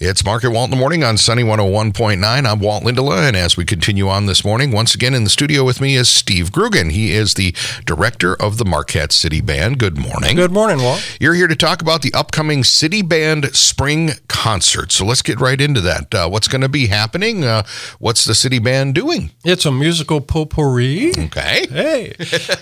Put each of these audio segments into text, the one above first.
It's Mark at Walt in the Morning on Sunny 101.9. I'm Walt Lindola, and as we continue on this morning, once again in the studio with me is Steve Grugan. He is the director of the Marquette City Band. Good morning. Good morning, Walt. You're here to talk about the upcoming City Band Spring Concert. So let's get right into that. What's going to be happening? What's the City Band doing? It's a musical potpourri. Okay. Hey.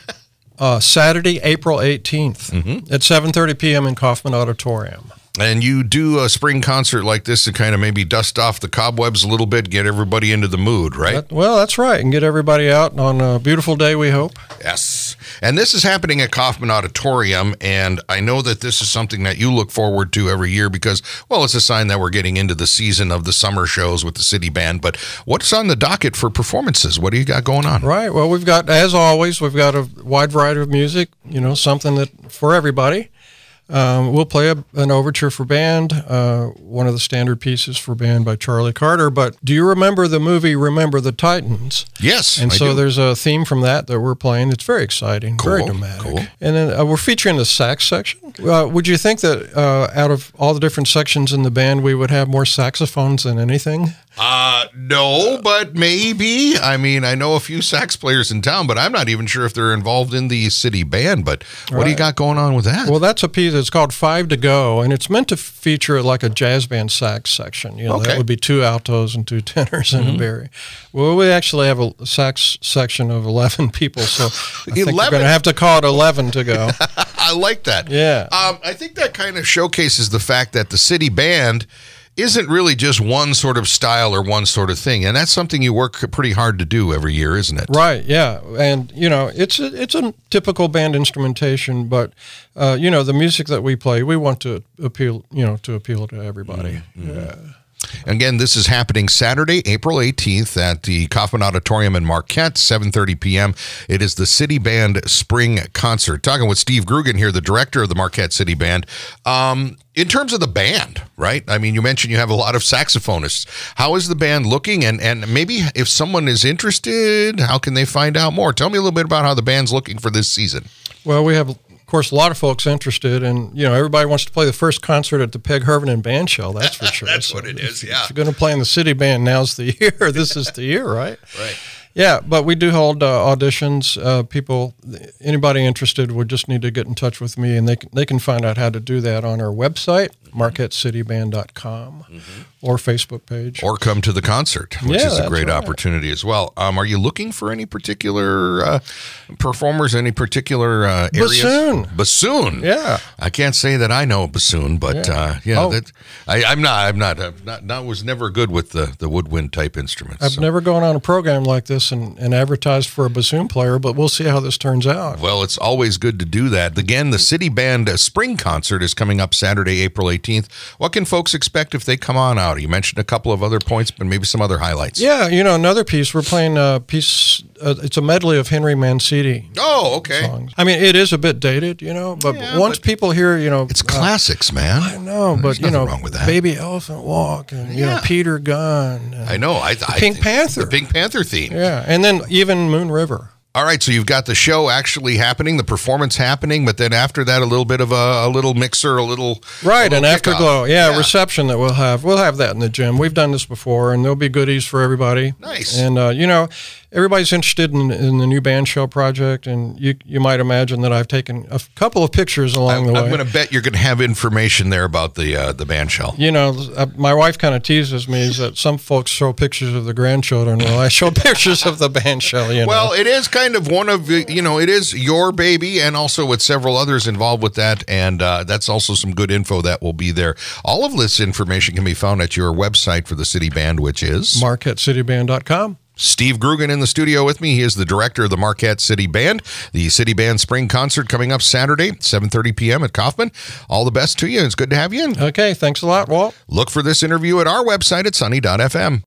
Saturday, April 18th at 7:30 p.m. in Kaufman Auditorium. And you do a spring concert like this to kind of maybe dust off the cobwebs a little bit, get everybody into the mood, right? Well, that's right. And get everybody out on a beautiful day, we hope. Yes. And this is happening at Kaufman Auditorium, and I know that this is something that you look forward to every year because, well, it's a sign that we're getting into the season of the summer shows with the City Band. But what's on the docket for performances? What do you got going on? Right. Well, we've got, as always, we've got a wide variety of music, something that for everybody. We'll play an overture for band, one of the standard pieces for band by Charlie Carter. But do you remember the movie Remember the Titans? Yes, and I so do. There's a theme from that we're playing. It's very exciting, Cool, very dramatic. cool. And then we're featuring the sax section. Would you think that out of all the different sections in the band, we would have more saxophones than anything? No, but maybe. I mean, I know a few sax players in town, but I'm not even sure if they're involved in the City Band. But what do you got going on with that? Well, that's a piece that's called Five to Go, and it's meant to feature like a jazz band sax section. Okay. That would be 2 altos and 2 tenors and a bari. Well, we actually have a sax section of 11 people, so I think we're 11? going to have to call it 11 to go. I like that. Yeah. I think that kind of showcases the fact that the City Band isn't really just one sort of style or one sort of thing, and that's something you work pretty hard to do every year, isn't it? Right, yeah, and it's a typical band instrumentation, but the music that we play, we want to appeal to everybody. Yeah. Again, this is happening Saturday, April 18th at the Kaufman Auditorium in Marquette, 7:30 p.m. It is the City Band Spring Concert. Talking with Steve Grugan here, the director of the Marquette City Band. In terms of the band, right? I mean, you mentioned you have a lot of saxophonists. How is the band looking? And maybe if someone is interested, how can they find out more? Tell me a little bit about how the band's looking for this season. Well, we have, of course, a lot of folks interested, and everybody wants to play the first concert at the Peg Hervinen Band Show. That's for sure. That's what it is. Yeah. If you're going to play in the City Band, now's the year. This is the year, right? Right. Yeah, but we do hold auditions. Anybody interested would just need to get in touch with me, and they can find out how to do that on our website, marquettecityband.com, or Facebook page. Or come to the concert, which is a great right. opportunity as well. Are you looking for any particular performers, any particular areas? Bassoon. Yeah. I can't say that I know a bassoon, but Oh. I'm not. I was never good with the woodwind type instruments. I've never gone on a program like this and advertised for a bassoon player, but we'll see how this turns out. Well, it's always good to do that. Again, the City Band Spring Concert is coming up Saturday, April 18th. What can folks expect if they come on out? You mentioned a couple of other points, but maybe some other highlights. Yeah, another piece. We're playing a piece. It's a medley of Henry Mancini Oh, okay. songs. I mean, it is a bit dated, but Yeah, once but people hear, It's classics, man. I know, There's but nothing wrong with that. Baby Elephant Walk and Yeah. Peter Gunn. And I know. Pink Panther. The Pink Panther theme. Yeah, and then even Moon River. All right, so you've got the show actually happening, the performance happening, but then after that, a little bit of a little mixer, a little Right, an kickoff. afterglow. Yeah, reception that we'll have. We'll have that in the gym. We've done this before, and there'll be goodies for everybody. Nice. And, everybody's interested in the new band show project, and you might imagine that I've taken a couple of pictures along the way. I'm going to bet you're going to have information there about the band shell. My wife kind of teases me is that some folks show pictures of the grandchildren. Well, I show pictures of the band show, Well, it is kind of one of, it is your baby, and also with several others involved with that, and that's also some good info that will be there. All of this information can be found at your website for the City Band, which is marquettecityband.com. Steve Grugan in the studio with me. He is the director of the Marquette City Band. The City Band Spring Concert coming up Saturday, 7:30 p.m. at Kaufman. All the best to you. It's good to have you in. Okay, thanks a lot, Walt. Look for this interview at our website at sunny.fm.